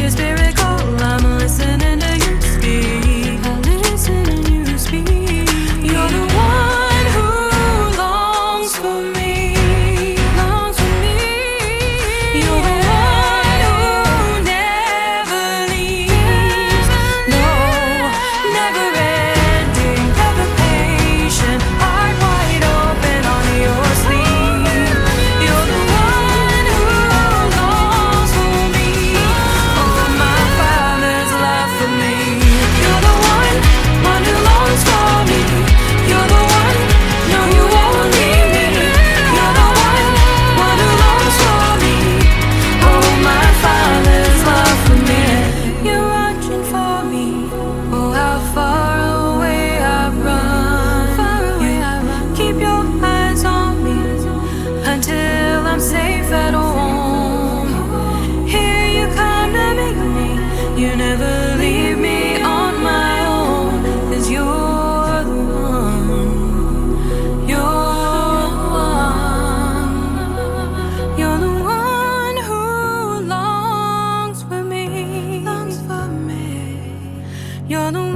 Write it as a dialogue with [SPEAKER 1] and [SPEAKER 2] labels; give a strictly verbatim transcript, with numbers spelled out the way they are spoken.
[SPEAKER 1] your spirit call, I'm listening to you speak. I listen and you speak. You're the one who longs for me, longs for me. You're the one who never leaves. No, never ending, ever patient, heart wide open on your sleeve. You're the one who longs for me. Oh, my Father's love for me. You're the one, one who longs for me. You're the one, no, you won't leave me. You're the one, one who longs for me. Oh, my Father's love for me. You're watching for me. Oh, how far away I've run. Far away I've run. Keep your eyes on me until I'm safe at home. Here you come to make me. You never leave me on my own. 'Cause you're the one. You're the one. You're the one who longs for me. Longs for me. You're the